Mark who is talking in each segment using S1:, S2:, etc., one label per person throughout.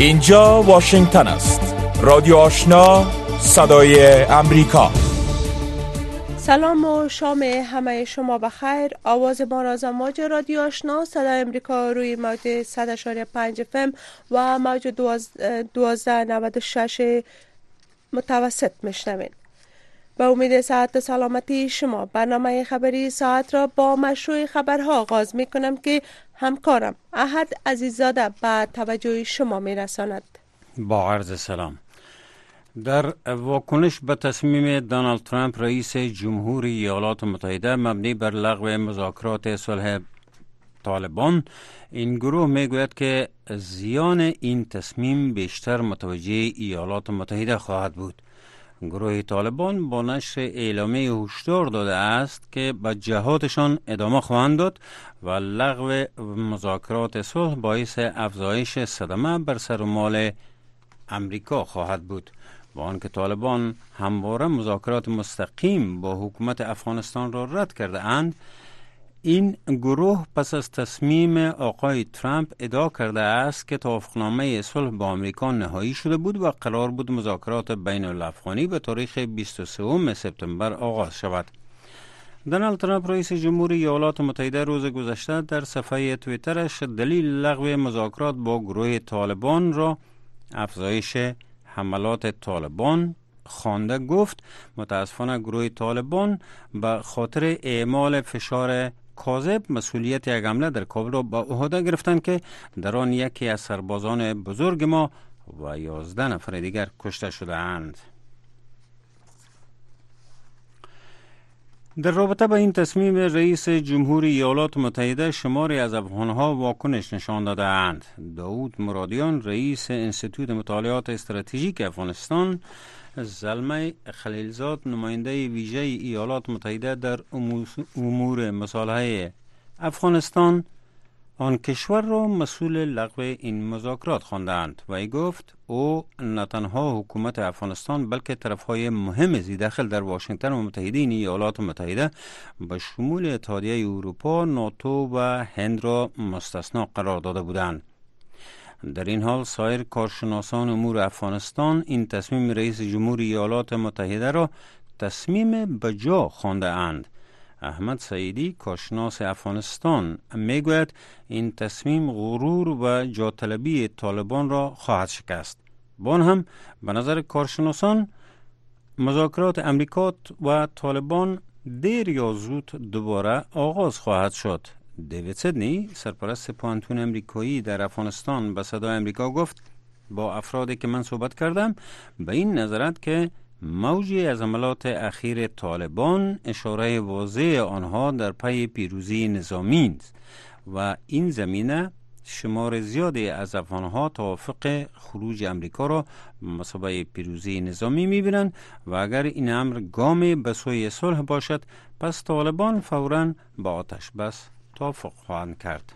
S1: اینجا واشنگتن است. رادیو آشنا، صدای امریکا.
S2: سلام و شام همه شما بخیر. آواز ما را از امواج رادیو آشنا صدای امریکا روی موج 100.5 FM و موج 1296 متوسط میشنوین. به امید صحت و سلامتی شما برنامه خبری ساعت را با مشروع خبرها آغاز می کنم که همکارم احد عزیزاده به توجه شما می رساند.
S3: با عرض سلام. در واکنش به تصمیم دونالد ترامپ رئیس جمهوری ایالات متحده مبنی بر لغو مذاکرات صلح طالبان، این گروه میگوید که زیان این تصمیم بیشتر متوجه ایالات متحده خواهد بود. گروه طالبان با نشر اعلامیه هشدار داده است که به جهادشان ادامه خواهند داد و لغو مذاکرات صلح باعث افزایش صدمه بر سر و مال امریکا خواهد بود. با آنکه طالبان همواره مذاکرات مستقیم با حکومت افغانستان را رد کرده اند، این گروه پس از تصمیم آقای ترامپ ادعا کرده است که توافقنامه صلح با آمریکا نهایی شده بود و قرار بود مذاکرات بین الافغانی به تاریخ 23 سپتامبر آغاز شود. دونالد ترامپ رئیس جمهوری ایالات متحده روز گذشته در صفحه توییترش دلیل لغو مذاکرات با گروه طالبان را افزایش حملات طالبان خوانده. گفت متاسفانه گروه طالبان به خاطر اعمال فشار کاذب مسئولیت یک حمله در کابل را به عهده گرفتند که در آن یکی از سربازان بزرگ ما و 11 نفر دیگر کشته شده اند. در رابطه با این تصمیم رئیس جمهوری ایالات متحده شماری از افغانها واکنش نشان داده اند. داود مرادیان رئیس انستیتوت مطالعات استراتژیک افغانستان، زلمه خلیلزاد نماینده ویژه ایالات متحده در امور مصالحه افغانستان، آن کشور را مسئول لغو این مذاکرات خواندند و ای گفت او نه تنها حکومت افغانستان بلکه طرفهای مهم زیداخل در واشنگتن و متحدین ایالات متحده به شمول اتحادیه اروپا، ناتو و هند را مستثنا قرار داده بودند. در این حال سایر کارشناسان امور افغانستان این تصمیم رئیس جمهوری ایالات متحده را تصمیم بجا خوانده اند. احمد سعیدی کارشناس افغانستان میگوید این تصمیم غرور و جاطلبی طالبان را خواهد شکست. با آن هم به نظر کارشناسان مذاکرات امریکا و طالبان دیر یا زود دوباره آغاز خواهد شد. دیوید سیدنی سرپرست پوهنتون امریکایی در افغانستان به صدای امریکا گفت با افرادی که من صحبت کردم به این نظرند که موجی از عملات اخیر طالبان اشاره واضح آنها در پی پیروزی نظامی است و این زمینه شمار زیادی از افغانها توافق خروج امریکا را مثابه پیروزی نظامی می‌بینند و اگر این امر گامی به سوی صلح باشد پس طالبان فوراً با آتش بس توافق خواهند کرد.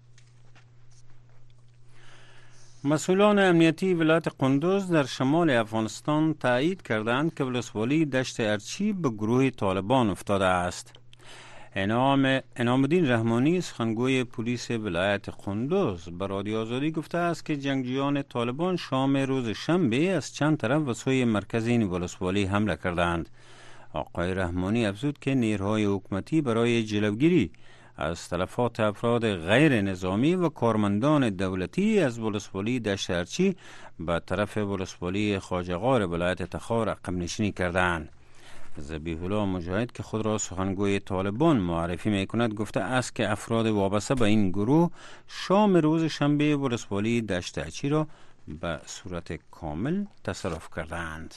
S3: مسئولان امنیتی ولایت قندوز در شمال افغانستان تایید کردند که ولسوالی دشت ارچی به گروه طالبان افتاده است. انعام الدین رحمانی سخنگوی پلیس ولایت قندوز به رادیو آزادی گفته است که جنگجویان طالبان شام روز شنبه از چند طرف به سوی مرکز این ولسوالی حمله کردند. آقای رحمانی افزود که نیروهای حکومتی برای جلوگیری از تلفات افراد غیر نظامی و کارمندان دولتی از ولسوالی دشت ارچی به طرف ولسوالی خواجه‌غار ولایت تخار عقب نشینی کردند. ذبیح الله مجاهد که خود را سخنگوی طالبان معرفی میکند گفته است که افراد وابسته به این گروه شام روز شنبه ولسوالی دشت ارچی را به صورت کامل تصرف کردند.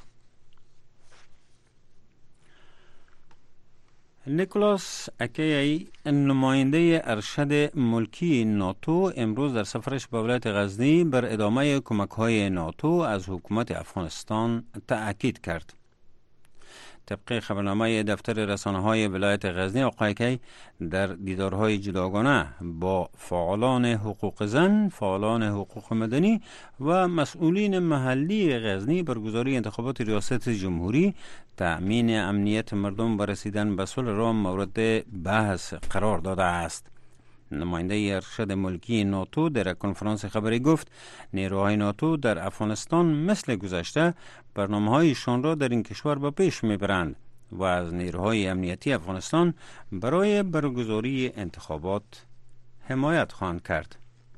S3: نیکولاس اکی نماینده ارشد ملکی ناتو امروز در سفرش به ولایت غزنی بر ادامه کمک‌های ناتو از حکومت افغانستان تأکید کرد. طبق خبرنامه دفتر رسانه‌های ولایت غزنی، آقای اکی در دیدارهای جداگانه با فعالان حقوق زن، فعالان حقوق مدنی و مسئولین محلی غزنی برگزاری انتخابات ریاست جمهوری، تأمین امنیت مردم و رسیدن به صلح را مورد بحث قرار داده است. نماینده ارشد ملکی ناتو در کنفرانس خبری گفت نیروهای ناتو در افغانستان مثل گذشته برنامه‌هایشان را در این کشور به پیش میبرند و از نیروهای امنیتی افغانستان برای برگزاری انتخابات حمایت خواهند کرد.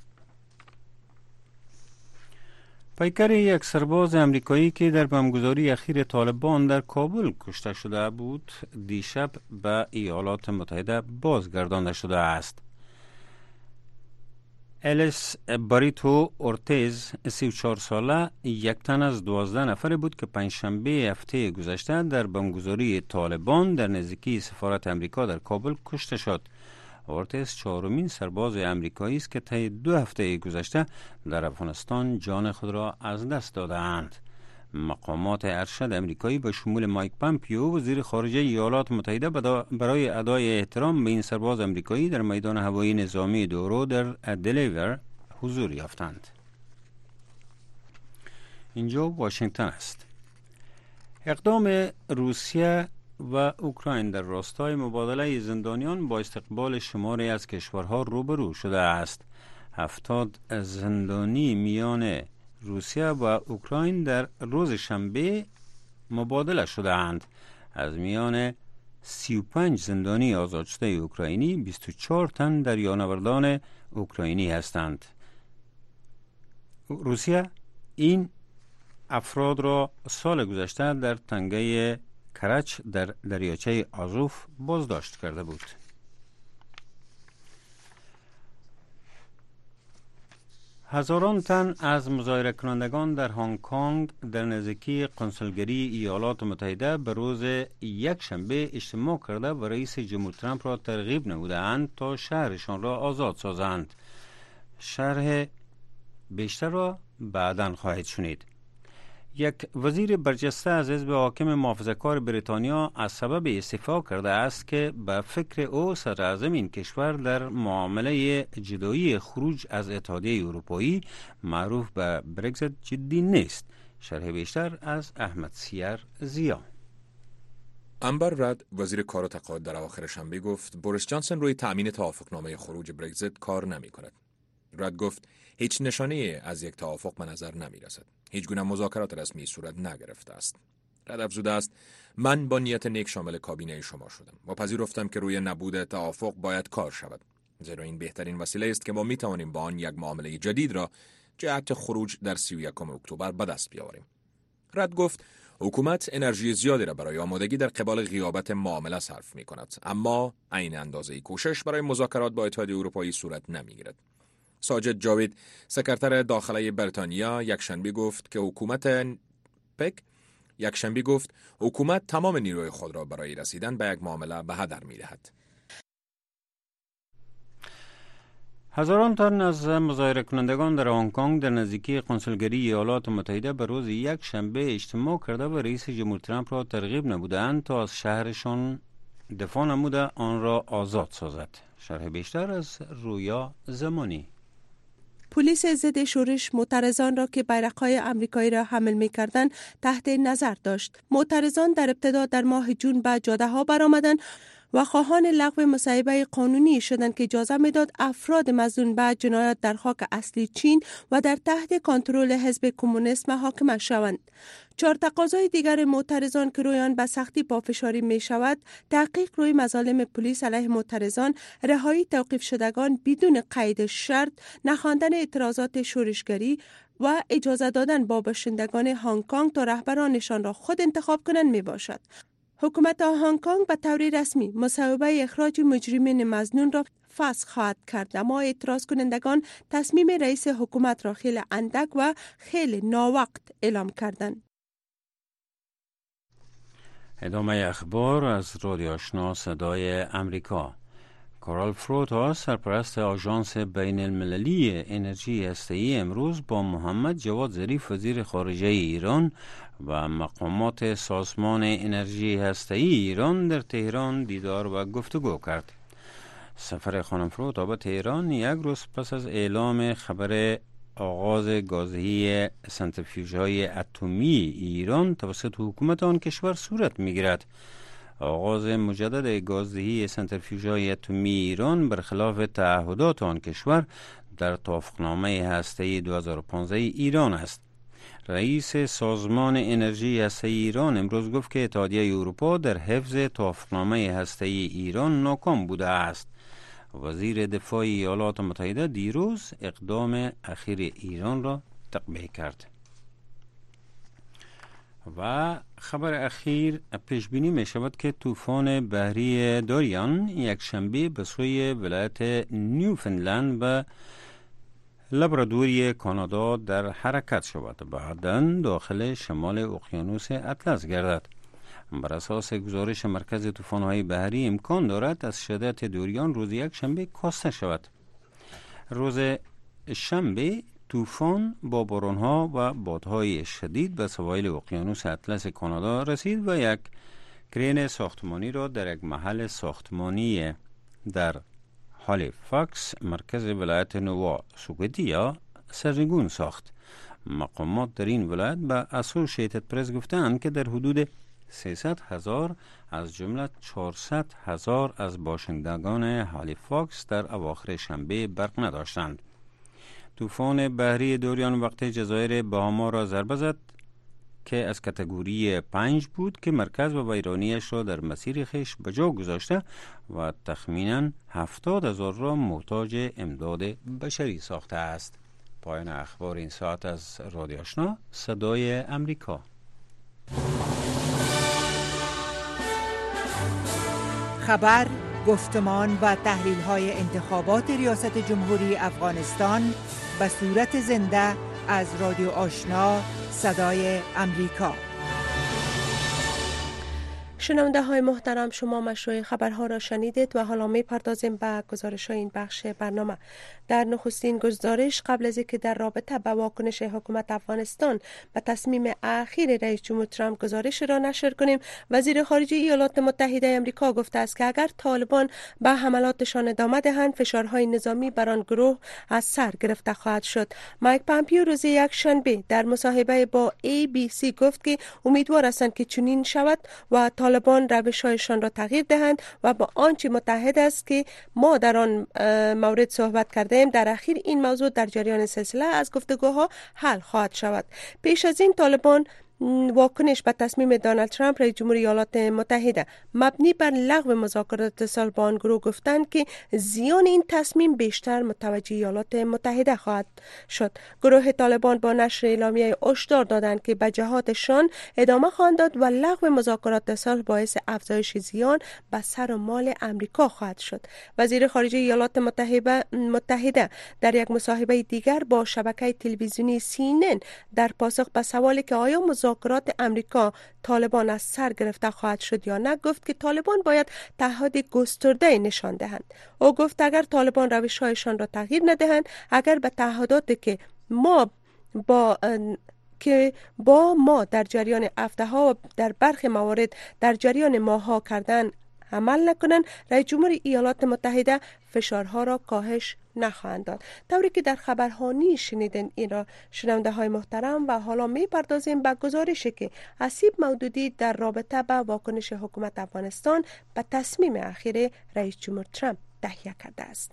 S3: پیکر یک سرباز امریکایی که در بمبگذاری اخیر طالبان در کابل کشته شده بود دیشب به ایالات متحده بازگردانده شده است. الیس باریتو اورتیز 34 ساله یک تن از 12 نفر بود که پنجشنبه هفته گذشته در بمبگذاری طالبان در نزدیکی سفارت امریکا در کابل کشته شد. اورتیز چهارمین سرباز امریکایی است که طی 2 هفته گذشته در افغانستان جان خود را از دست داده‌اند. مقامات ارشد امریکایی به شمول مایک پامپیو وزیر خارجه ایالات متحده برای ادای احترام به این سرباز امریکایی در میدان هوایی نظامی دورو در دلیور حضور یافتند. اینجا واشنگتن است. اقدام روسیه و اوکراین در راستای مبادله زندانیان با استقبال شماری از کشورها روبرو شده است. 70 زندانی میان روسیه و اوکراین در روز شنبه مبادله شده اند. از میان 35 زندانی آزاد شده اوکراینی 24 تن دریانوردان اوکراینی هستند. روسیه این افراد را سال گذشته در تنگه کرچ در دریاچه آزوف بازداشت کرده بود. هزاران تن از مظاهره کنندگان در هنگ کنگ در نزدیکی کنسولگری ایالات متحده به روز یک شنبه اجتماع کرده و رئیس جمهور ترامپ را ترغیب نمودند تا شهرشان را آزاد سازند. شرح بیشتر را بعداً خواهید شنید. یک وزیر برجسته از حزب حاکم محافظه‌کار بریتانیا از سبب استعفا کرده است که به فکر او صدر اعظم این کشور در معامله جدایی خروج از اتحادیه اروپایی معروف به برگزیت جدی نیست. شرح بیشتر از احمد سیر زیا.
S4: امبر رد وزیر کار و تقاعد در اواخر شنبه گفت بوریس جانسون روی تأمین توافقنامه خروج برگزیت کار نمی کند. رد گفت هیچ نشانه از یک توافق به نظر نمی رسد. هیچ گونه مذاکرات رسمی صورت نگرفته است. رد افزوده است من با نیت نیک شامل کابینه شما شدم و پذیرفتم که روی نبود توافق باید کار شود. زیرا این بهترین وسیله است که ما می توانیم با آن یک معامله جدید را جهت خروج در 31 اکتبر به دست بیاوریم. رد گفت حکومت انرژی زیادی را برای آمادگی در قبال غیابت معامله صرف می کند، اما عین اندازه کوشش برای مذاکرات با اتحادیه اروپایی صورت نمی گیرد. ساجد جاوید سکرتر داخلی بریتانیا یکشنبه گفت که حکومت تمام نیروی خود را برای رسیدن به یک معامله به هدر می دهد.
S3: هزاران تن از مظاهره کنندگان در هنگ کنگ در نزدیکی کنسولگری ایالات متحده به روز یک شنبه اجتماع کرده و رئیس جمهور ترامپ را ترغیب نمودند تا از شهرشان دفاع نموده آن را آزاد سازد. شرح بیشتر از رویا زمانی.
S2: پلیس ضد شورش معترضان را که بیرق‌های آمریکایی را حمل می‌کردند تحت نظر داشت. معترضان در ابتدا در ماه جون به جاده‌ها برآمدند و خواهان لغو مصوبه قانونی شدند که اجازه میداد افراد مظنون به جنایات در خاک اصلی چین و در تحت کنترل حزب کمونیست محاکمه شوند. 4 تقاضای دیگر معترضان که روی آن به سختی پافشاری می شود، تحقیق روی مظالم پلیس علیه معترضان، رهایی توقیف شدگان بدون قید شرط، نخواندن اعتراضات شورشگری و اجازه دادن با باشندگان هنگ کنگ تا رهبرانشان را خود انتخاب کنند می باشد. حکومت هنگ کنگ به طور رسمی مصوبه اخراج مجرمین مظنون را فسخ خواهد کرد، اما اعتراض کنندگان تصمیم رئیس حکومت را خیلی اندک و خیلی ناوقت اعلام کردند.
S3: ادامه اخبار از رادیو آشنا صدای امریکا. کارل فروتا سرپرست آژانس بین المللی انرژی هسته‌ای امروز با محمد جواد ظریف وزیر خارجه ایران و مقامات سازمان انرژی هسته‌ای ایران در تهران دیدار و گفتگو کرد. سفر خانم فروتا به تهران یک روز پس از اعلام خبر آغاز گازدهی سنتریفیوژهای اتمی ایران توسط حکومت آن کشور صورت می‌گیرد. آغاز مجدد گازدهی سنتریفیوژهای اتمی ایران برخلاف تعهدات آن کشور در توافقنامه هسته‌ای 2015 ایران است. رئیس سازمان انرژی هسته‌ای ایران امروز گفت که اتحادیه اروپا در حفظ توافقنامه هسته‌ای ایران ناکام بوده است. وزیر دفاع ایالات متحده دیروز اقدام اخیر ایران را تقبیح کرد. و خبر اخیر پیش بینی می شود که طوفان بحری دوریان یک شنبه به سوی ولایت نیوفنلند و لابرادوری کانادا در حرکت شود، بعداً داخل شمال اقیانوس اطلس گردد. بر اساس گزارش مرکز طوفان‌های بحری امکان دارد از شدت دوریان روز یک شنبه کاسته شود. روز شنبه طوفان با باران‌ها و بادهای شدید به سواحل اقیانوس اطلس کانادا رسید و یک کرین ساختمانی را در یک محل ساختمانی در هالیفاکس مرکز ولایت نووا سکوتیا سرنگون ساخت. مقامات در این ولایت به اسوشیتد پرس گفتند که در حدود 300,000 از جمله 400,000 از باشندگان هالیفاکس در اواخر شنبه برق نداشتند. طوفان بحری دوریان وقت جزایر بهاما را ضربه زد که از کاتگوری 5 بود که مرکز و ویرانیش را در مسیر خویش به جا گذاشته و تخمینا 70,000 را محتاج امداد بشری ساخته است. پایان اخبار این ساعت از رادیو آشنا صدای امریکا.
S5: خبر، گفتمان و تحلیل‌های انتخابات ریاست جمهوری افغانستان به صورت زنده از رادیو آشنا صدای امریکا.
S2: شنونده های محترم، شما مشروع خبرها را شنیدید و حالا می پردازیم به گزارش های این بخش برنامه. در نخستین گزارش قبل از اینکه در رابطه با واکنش حکومت افغانستان به تصمیم اخیر رئیس جمهور ترامپ گزارش را نشر کنیم، وزیر خارجه ایالات متحده آمریکا گفته است که اگر طالبان به حملاتشان ادامه دهند فشارهای نظامی بر آن گروه از سر گرفته خواهد شد. مایک پامپیو روز یک شنبه در مصاحبه با ABC گفت که امیدوار هستند که چنین شود و طالبان روش‌هایشان را تغییر دهند و با آنچه متحد است که ما در آن مورد صحبت کردیم در اخیر این موضوع در جریان سلسله از گفتگوها حل خواهد شود. پیش از این طالبان واکنش به تصمیم دونالد ترامپ رئیس جمهور ایالات متحده مبنی بر لغو مذاکرات اتصال با آن گروه گفتند که زیان این تصمیم بیشتر متوجه ایالات متحده خواهد شد. گروه طالبان با نشر اعلامیه هشدار دادند که به جهادشان ادامه خواهند داد و لغو مذاکرات اتصال باعث افزایش زیان به سر و مال امریکا خواهد شد. وزیر خارجه ایالات متحده در یک مصاحبه دیگر با شبکه تلویزیونی CNN در پاسخ به سوالی که آیا مذاکرات امریکا طالبان از سر گرفته خواهد شد یا نه، گفت که طالبان باید تعهد گسترده نشان دهند. او گفت اگر طالبان روش‌هایشان را تغییر ندهند، اگر به تعهداتی که با ما در جریان هفته‌ها و در برخی موارد در جریان ماه‌ها کردن عمل نکنند، رئیس جمهور ایالات متحده فشارها را کاهش نخواهند داد. طوری که در خبرهانی شنیدن این را شنونده های محترم، و حالا می پردازیم به گزارشی که اسیب مودودی در رابطه با واکنش حکومت افغانستان به تصمیم اخیر رئیس جمهور ترامپ تهیه کرده است.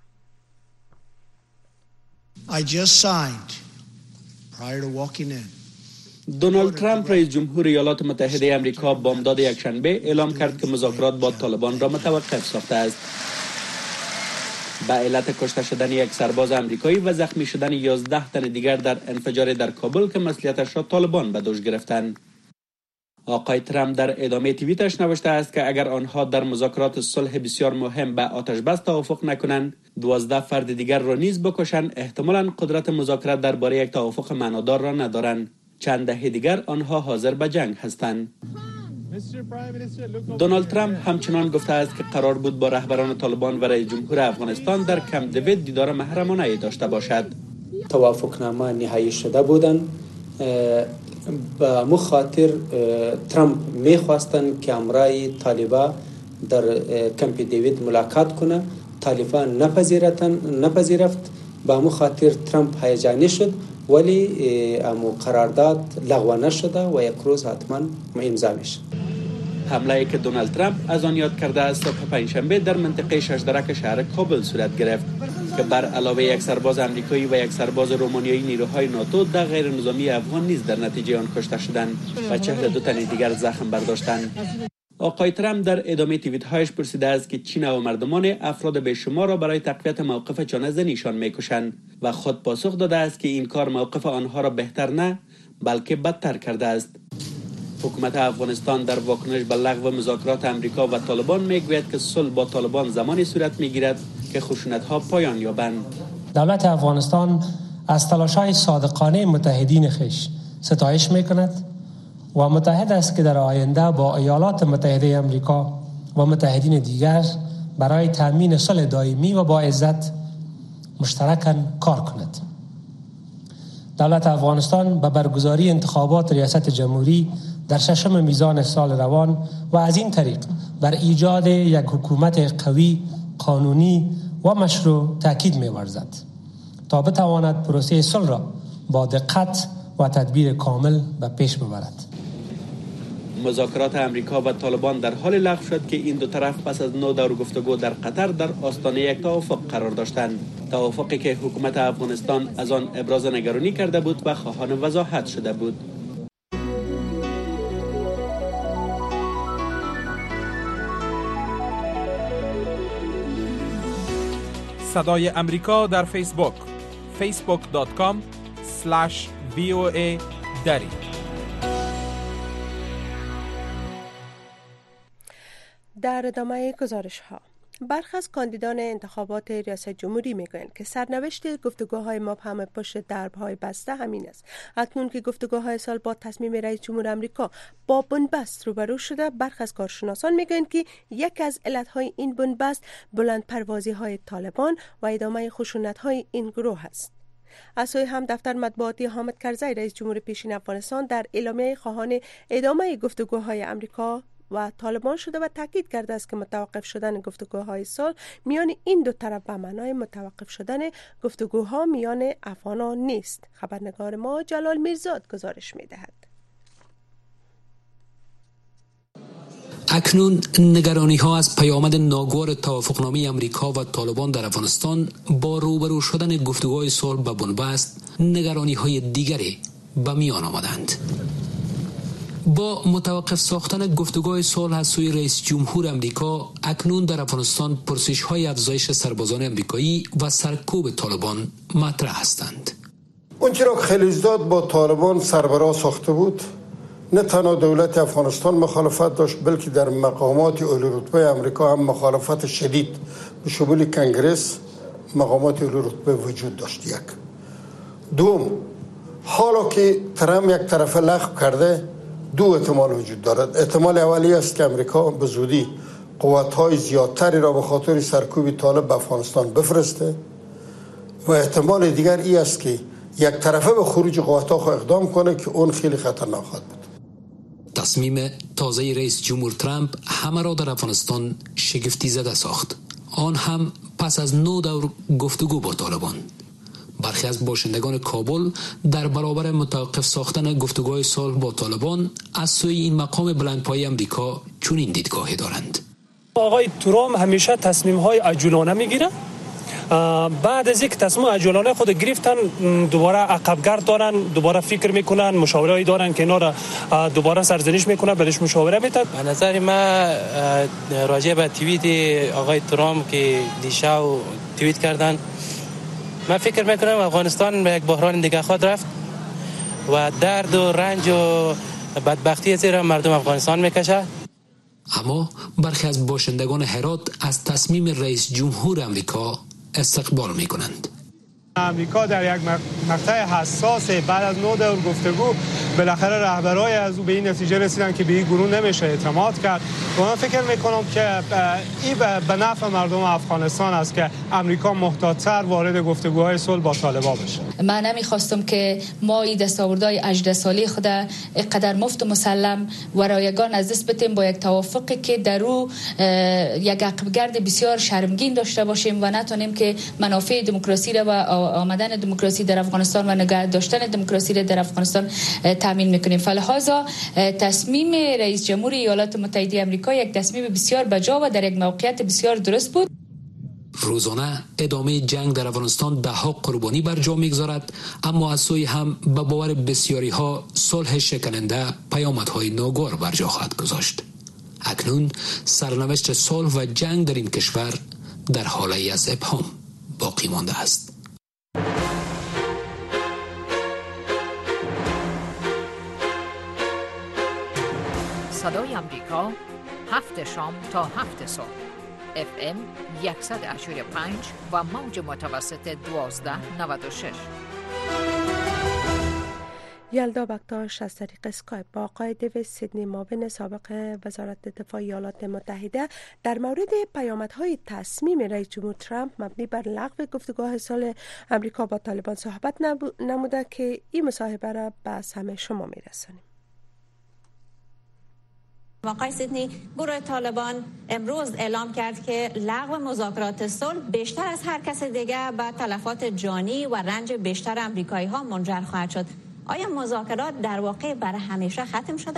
S6: I just signed prior to walking in.
S7: دونالد ترامپ رئیس جمهور ایالات متحده آمریکا بامداد یکشنبه اعلام کرد که مذاکرات با طالبان را متوقف ساخته است. به علت کشته شدن یک سرباز آمریکایی و زخمی شدن 11 تن دیگر در انفجار در کابل که مسئولیتش را طالبان به دوش گرفتند. آقای ترامپ در ادامه توییتش نوشته است که اگر آنها در مذاکرات صلح بسیار مهم به آتش بس توافق نکنند، 12 فرد دیگر را نیز بکشند، احتمالاً قدرت مذاکرات درباره یک توافق معنادار را ندارند. چند دهه دیگر آنها حاضر به جنگ هستند. دونالد ترامپ همچنان گفته است که قرار بود با رهبران طالبان و رئیس جمهور افغانستان در کمپ دیوید دیدار محرمانه داشته باشد.
S8: توافقنامه نهایی شده بودند. به مخاطر ترامپ میخواستند که امرای طالبان در کمپ دیوید ملاقات کنه. طالبان نپذیرفت. به مخاطر ترامپ هیجانی شد، ولی امو قرارداد لغو نشده و یک روز حتما امضا میشه.
S7: حمله‌ای که دونالد ترامپ از آن یاد کرده است صبح پنجشنبه در منطقه ششدرک شهر کابل صورت گرفت که بر علاوه یک سرباز آمریکایی و یک سرباز رومانیایی نیروهای ناتو در غیر نظامی افغان نیز در نتیجه آن کشته شدند و 42 تن دیگر زخم برداشتند. آقای ترامپ در ادامه توییت‌هایش پرسیده است که چین و مردمان افراد بیشمار را برای تقویت موقف چانه‌زنیشان می‌کشند و خود پاسخ داده است که این کار موقف آنها را بهتر نه بلکه بدتر کرده است. حکومت افغانستان در واکنش به لغو مذاکرات امریکا و طالبان میگوید که صلح با طالبان زمانی صورت میگیرد که خشونت‌ها پایان یابند.
S9: دولت افغانستان از تلاش‌های صادقانه متحدین خویش ستایش می‌کند و متحد است که در آینده با ایالات متحده آمریکا و متحدین دیگر برای تامین صلح دائمی و با عزت مشترکاً کار کند. دولت افغانستان به برگزاری انتخابات ریاست جمهوری در 6 میزان سال روان و از این طریق بر ایجاد یک حکومت قوی، قانونی و مشروع تاکید می‌ورزد تا بتواند پروسه صلح را با دقت و تدبیر کامل به پیش ببرد.
S7: مذاکرات امریکا و طالبان در حال لغو شد که این دو طرف پس از 9 دور گفتگو در قطر در آستانه یک توافق قرار داشتند. توافقی که حکومت افغانستان از آن ابراز نگرانی کرده بود و خواهان وضاحت شده بود.
S1: صدای امریکا در فیسبوک facebook.com/VOA دری.
S2: در ادامه گزارش ها، برخی از کاندیدان انتخابات ریاست جمهوری میگویند که سرنوشت گفتگوهای مبهم پشت درب‌های بسته همین است. اکنون که گفتگوهای سال با تصمیم رئیس جمهور آمریکا با بنبست روبرو شده، برخی از کارشناسان میگویند که یک از علتهای این بنبست بلند پروازی‌های طالبان و ادامه خشونت‌های این گروه است. از سوی هم دفتر مطبوعاتی حامد کرزی رئیس جمهور پیشین افغانستان در اعلامیه خواهان ادامه گفتگوهای آمریکا و طالبان شده و تاکید کرده است که متوقف شدن گفتگوهای صلح میان این دو طرف به معنای متوقف شدن گفتگوها میان افغانان نیست. خبرنگار ما جلال میرزاد گزارش میدهد.
S10: اکنون نگرانی ها از پیامد ناگوار توافقنامه امریکا و طالبان در افغانستان با روبرو شدن گفتگوهای صلح به بنبست نگرانی های دیگری به میان آمدند. با متوقف ساختن گفتگوهای صلح از سوی رئیس جمهور امریکا، اکنون در افغانستان پرسش‌های افزایش سربازان امریکایی و سرکوب طالبان مطرح هستند.
S11: اون چرا خلیزداد با طالبان سربراه ساخته بود، نه تنها دولت افغانستان مخالفت داشت، بلکه در مقامات عالی رتبه امریکا هم مخالفت شدید به شمول کنگرس مقامات عالی رتبه وجود داشت. یک دوم، حالا که ترامپ یک طرفه لغو کرده، دو احتمال وجود دارد. احتمال اولی است که امریکا به زودی قوت‌های زیادتری را به خاطر سرکوب طالب به افغانستان بفرسته و احتمال دیگر ای است که یک طرفه به خروج قوت‌ها اقدام کنه که اون خیلی خطرناک خواهد بود.
S10: تصمیم تازه رئیس جمهور ترامپ همه را در افغانستان شگفتی زده ساخت، آن هم پس از 9 دور گفتگو با طالبان. برخی از باشندگان کابل در برابر متوقف ساختن گفتگوهای صلح با طالبان از سوی این مقام بلندپایه امریکا چنین دیدگاهی دارند.
S12: آقای ترامپ همیشه تصمیم‌های عجولانه میگیره. بعد از یک تصمیم عجولانه خود گرفتن دوباره عقبگرد دارن، دوباره فکر میکنن، مشاوره‌ای دارن که اینا را دوباره سرزنش میکنن، بهش مشاوره میدن.
S13: به نظر من راجع به توییت آقای ترامپ که دیشب توییت کردن، من فکر میکنم افغانستان به یک بحران دیگه خواهد رفت و درد و رنج و بدبختی زیر مردم افغانستان میکشه.
S10: اما برخی از باشندگان هرات از تصمیم رئیس جمهور امریکا استقبال میکنند.
S14: امریکا در یک مقطع حساس بعد از 9 دور گفتگو بالاخره رهبرای از او به این نتیجه رسیدن که به این گروه نمیشه اعتماد کرد و من فکر میکنم که این به نفع مردم افغانستان است که امریکا محتاط‌تر وارد گفتگوهای صلح با طالبان بشه.
S15: من نمیخواستم که ما این دستاوردهای 18 ساله خود اینقدر مفت و مسلم و رایگان از دست بدیم با یک توافقی که در او یک عقبگرد بسیار شرمگین داشته باشیم و نتونیم که منافع دموکراسی را و آمدن دموکراسی در افغانستان افغانستان و نگه داشتن دموکراسی را در افغانستان تامین میکنیم. فلهذا تصمیم رئیس جمهور ایالات متحده آمریکا یک تصمیم بسیار بجا و در یک موقعیت بسیار درست بود.
S10: روزانه ادامه جنگ در افغانستان ده ها قربانی بر جا میگذارد، اما از سوی هم به باور بسیاری ها صلح شکننده پیامدهای ناگوار بر جا خواهد گذاشت. اکنون سرنوشت صلح و جنگ در این کشور در حالی از ابهام باقی مانده است.
S16: صدای آمریکا 7 شام تا 7 صبح FM 100.5 و موج متوسط 1296.
S2: یلدا بکتاش از طریق اسکایپ با آقای دیوید سیدنی معاون سابق وزارت دفاع ایالات متحده در مورد پیامدهای تصمیم رئیس جمهور ترامپ مبنی بر لغو گفتگوهای صلح آمریکا با طالبان صحبت نموده که این مصاحبه را به همه شما میرسانیم.
S17: آقای سیدنی، گروه طالبان امروز اعلام کرد که لغو مذاکرات صلح بیشتر از هر کس دیگه به تلفات جانی و رنج بیشتر آمریکایی ها منجر خواهد شد. آیا مذاکرات در واقع برای همیشه ختم شده؟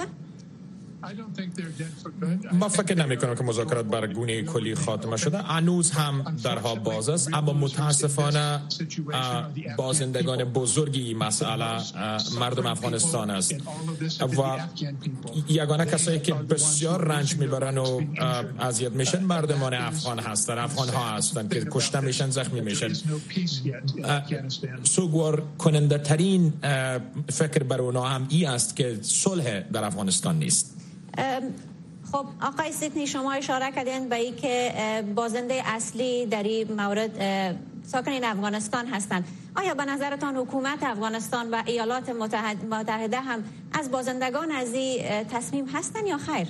S18: ما فکر نمی کنم که مذاکرات بر گونه کلی خاتمه شده. هنوز هم درها باز است، اما متاسفانه بازندگان بزرگی مسئله مردم افغانستان است و یگانه کسایی که بسیار رنج میبرن و اذیت میشن مردمان افغان هستند، افغان ها هستند که کشته میشن، زخمی میشن. سوگوار کننده ترین فکر بر اونا هم ای است که صلح در افغانستان نیست.
S17: خب آقای سیدنی، شما اشاره کردین به این که بازنده اصلی در این مورد ساکنین افغانستان هستند. آیا به نظرتان حکومت افغانستان و ایالات متحده هم از بازندگان از این تصمیم هستند یا خیر؟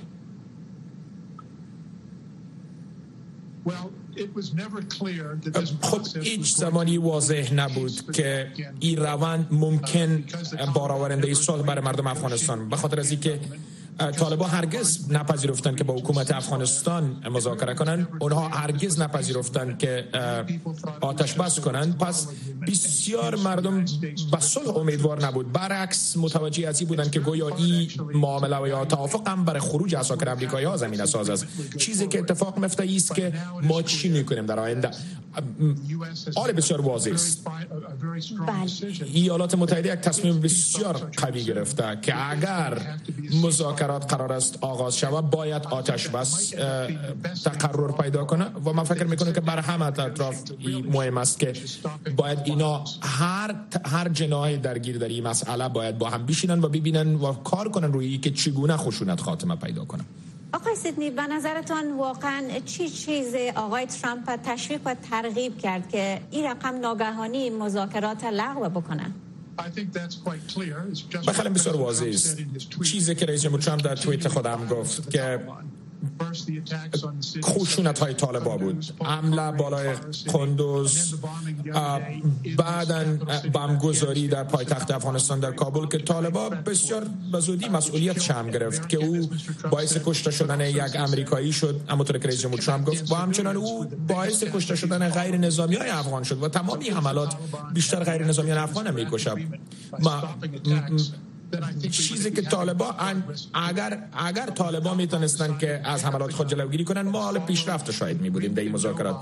S18: خب هیچ زمانی واضح نبود که این روند ممکن بارآورنده صلح برای مردم افغانستان، به خاطر از اینکه طالبان هرگز نپذیرفتند که با حکومت افغانستان مذاکره کنند، اونها هرگز نپذیرفتند که آتش بس کنند. پس بسیار مردم به صلح امیدوار نبود، برعکس متوجه از این بودند که گویا این معامله و یا توافق هم برای خروج اساکر آمریکایی ها زمینه ساز است. چیزی که اتفاق میفته است که ما چی میکنیم در آینده. آره بسیار واضح است. ایالات متحده یک تصمیم بسیار قوی گرفته که اگر مذاکرات قرار است آغاز شود باید آتش بس تقرر پیدا کنه و من فکر میکنم که بر همه اطراف مهم است که باید اینا هر جناحی درگیر در این مسئله باید با هم بشینن و ببینن و کار کنن روی که چگونه خشونت خاتمه پیدا کنه.
S17: آقای سیدنی، به نظرتان واقعا چی چیز آقای ترامپ تشویق و ترغیب کرد که این رقم ناگهانی مذاکرات لغو بکنه؟
S18: بخیلی بسیار واضح است. چیزی که رئیس جمهور ترامپ در توییت خودم گفت که خشونت های طالبان بود، حمله بالای قندوز، بعداً بمبگذاری در پایتخت افغانستان در کابل که طالبان بسیار بزودی مسئولیت شم گرفت که او باعث کشته شدن یک امریکایی شد، همونطور که رئیس جمهور ترامپ گفت، و همچنان او باعث کشته شدن غیر نظامی های افغان شد و تمام این حملات بیشتر غیر نظامیان افغان میکشه. چیزی که طالبان اگر طالبان میتونستن که از حملات خود جلوگیری کنن ما حال پیشرفت شاید میبودیم در این مذاکرات،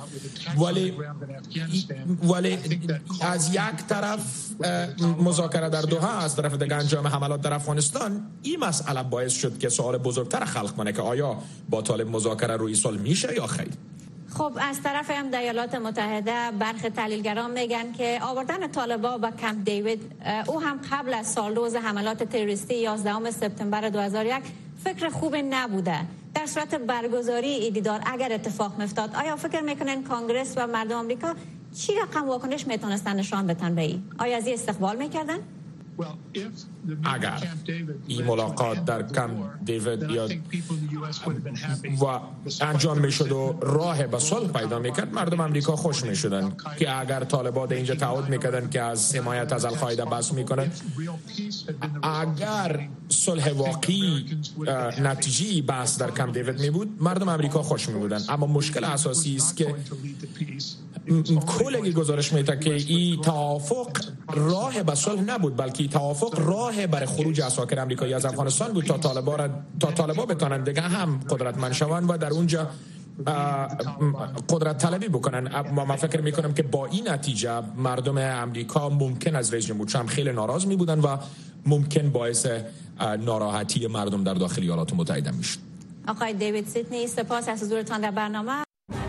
S18: ولی از یک طرف مذاکره در دوحه، از طرف دیگه انجام حملات در افغانستان، این مسئله باعث شد که سوال بزرگتر خلق کنه که آیا با طالب مذاکره روی صلح میشه یا خیر.
S17: خب از طرف هم در ایالات متحده برخی تحلیلگران میگن که آوردن طالبان به کمپ دیوید او هم قبل از سالروز حملات تروریستی 11 سپتامبر 2001 فکر خوب نبوده. در صورت برگزاری این دیدار اگر اتفاق میافتاد، آیا فکر میکنن کانگرس و مردم آمریکا چی رقم واکنش میتونستن نشان بدن به این؟ آیا از این استقبال میکردن؟
S18: اگر این ملاقات در کمپ دیوید یا و انجام میشد و راه به صلح پیدا میکرد، مردم امریکا خوش میشدن که اگر طالبان اینجا تعهد میکردن که از حمایت از القاعده بحث میکنن، اگر صلح واقعی نتیجه بحث در کمپ دیوید میبود، مردم امریکا خوش میبودن. اما مشکل اساسی است که کلگی گزارش میده که این توافق راه به صلح نبود، بلکه توافق راه برای خروج عساکر امریکایی از افغانستان بود تا طالبان بتونن دیگه هم قدرتمند شوند و در اونجا قدرت طلبی بکنن. من فکر میکنم که با این نتیجه مردم امریکا ممکن از رئیس جمهور ترامپ خیلی ناراض می بودن و ممکن باعث ناراحتی مردم در داخل ایالات متحده میشد.
S17: آقای دیوید سیدنی، سپاس از حضورتان در برنامه.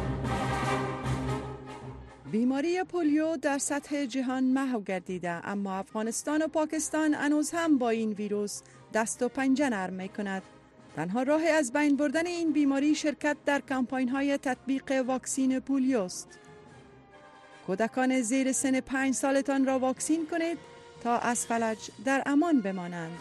S5: بیماری پولیو در سطح جهان محو گردیده، اما افغانستان و پاکستان هنوز هم با این ویروس دست و پنجه نرم می‌کند. تنها راه از بین بردن این بیماری شرکت در کمپاین‌های تطبیق واکسین پولیو است. کودکان زیر سن 5 سالتان را واکسین کنید تا از فلج در امان بمانند.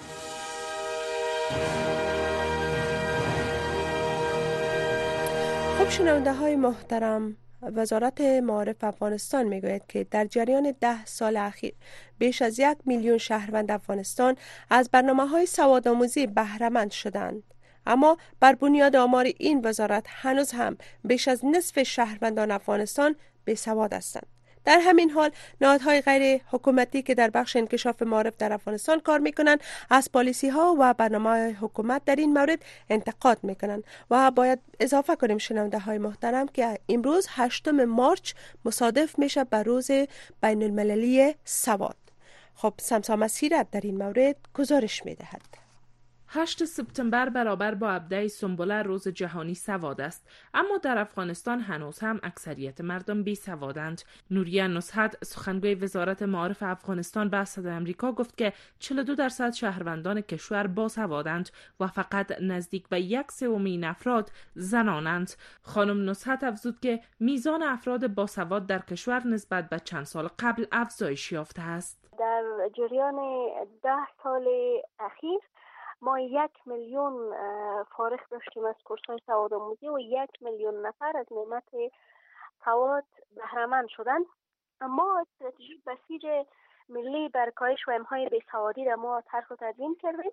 S2: خب شنونده های محترم، وزارت معارف افغانستان میگوید که در جریان 10 سال اخیر بیش از 1 میلیون شهروند افغانستان از برنامه‌های سوادآموزی بهره مند شدند. اما بر بنیاد آمار این وزارت هنوز هم بیش از نصف شهروندان افغانستان بی‌سواد هستند. در همین حال نهادهای غیر حکومتی که در بخش انکشاف معارف در افغانستان کار میکنند از پالیسی ها و برنامه حکومت در این مورد انتقاد میکنند و باید اضافه کنیم شنونده های محترم که امروز 8 مارچ مصادف میشه بر روز بین المللی سواد. خب سمسام سیرت در این مورد گزارش میدهد.
S19: 8 سپتامبر برابر با 17 سنبله روز جهانی سواد است، اما در افغانستان هنوز هم اکثریت مردم بی سوادند. نوریه نصحت، سخنگوی وزارت معارف افغانستان به صدای آمریکا گفت که 42% شهروندان کشور باسوادند و فقط نزدیک به 1/3 این افراد زنانند. خانم نصحت افزود که میزان افراد باسواد در کشور نسبت به چند سال قبل افزایش یافته است.
S20: در جریان 10 سال اخیر ما 1 میلیون فارغ داشتیم از کورس‌های سوادآموزی و 1 میلیون نفر از نعمت سواد بهره مند شدند. اما استراتژی بسیج ملی بر کاهش وهم‌های بیسوادی را ما طرح و تدوین کردیم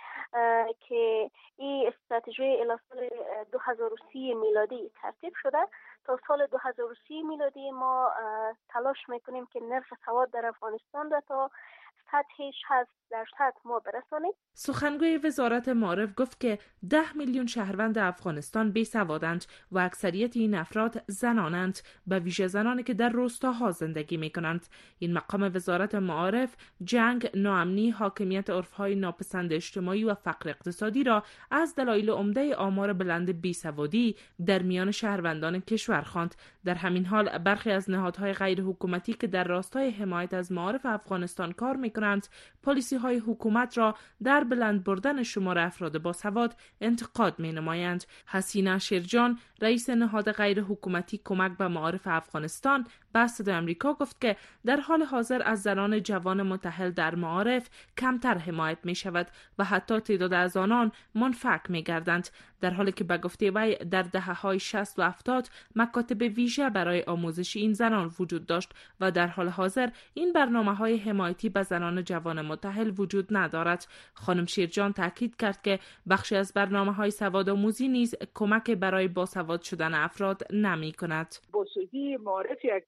S20: که این استراتژی الی سال 2030 میلادی ترتیب شده. تا سال 2030 میلادی ما تلاش میکنیم که نرخ سواد در افغانستان را تا سطح 60% ما برسانیم.
S19: سخنگوی وزارت معارف گفت که 10 میلیون شهروند افغانستان بی سوادند و اکثریت این افراد زنانند، به ویژه زنانی که در روستاها زندگی می کنند. این مقام وزارت معارف جنگ، ناامنی، حاکمیت عرفهای ناپسند اجتماعی و فقر اقتصادی را از دلایل عمده آمار بلند بی سوادی در میان شهروندان کشور خواند. در همین حال برخی از نهادهای غیر حکومتی که در راستای حمایت از معارف افغانستان کار می کنند، پالیسی های حکومت را در بلند بردن شمار افراد باسواد انتقاد می نمایند. حسینه شیرجان، رئیس نهاد غیر حکومتی کمک به معارف افغانستان، به صدای آمریکا گفت که در حال حاضر از زنان جوان متأهل در معارف کمتر حمایت می شود و حتی تعداد از آنان منفعل می گردند، در حالی که به گفته وی در دهه‌های 60 و 70 مکاتب ویژه برای آموزش این زنان وجود داشت و در حال حاضر این برنامه‌های حمایتی به زنان جوان متأهل وجود ندارد. خانم شیرجان تاکید کرد که بخشی از برنامه‌های سوادآموزی نیز کمک برای باسواد شدن افراد نمی کند.
S21: بازسازی معارف یک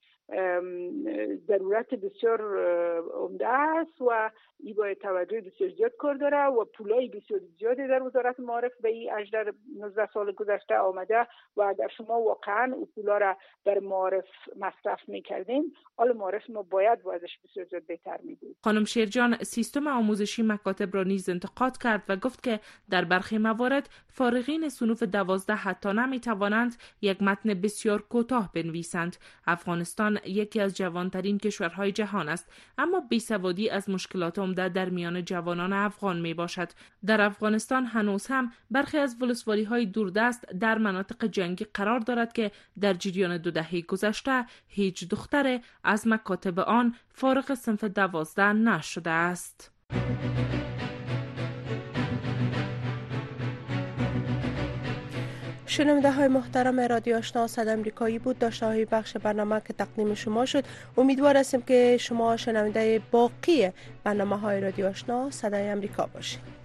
S21: ضرورت بسیار عمده است و این باید توجه بسیار زیاد کار داره و پولای بسیار زیادی در وزارت معارف به این 18-19 سال گذشته آمده و اگر شما واقعا اون پولا را در معارف مصرف میکردیم، حال معارف ما باید ازش بسیار زیاد بهتر میدید.
S19: خانم شیرجان سیستم آموزشی مکاتب را نیز انتقاد کرد و گفت که در برخی موارد فارغین صنوف 12 حتی نمیتوانند یک متن بسیار کوتاه بنویسند. افغانستان افغانستان یکی از جوانترین کشورهای جهان است، اما بیسوادی از مشکلات عمده در میان جوانان افغان می باشد. در افغانستان هنوز هم برخی از ولسوالی‌های دوردست در مناطق جنگی قرار دارد که در جریان 2 دهه گذشته هیچ دختر از مکاتب آن فارغ صنف 12 نشده است.
S2: شنونده های محترم رادیو آشنا صدای آمریکایی بود داشته های بخش برنامه که تقدیم شما شد. امیدوار هستیم که شما شنونده باقی برنامه های رادیو آشنا صدای آمریکا باشید.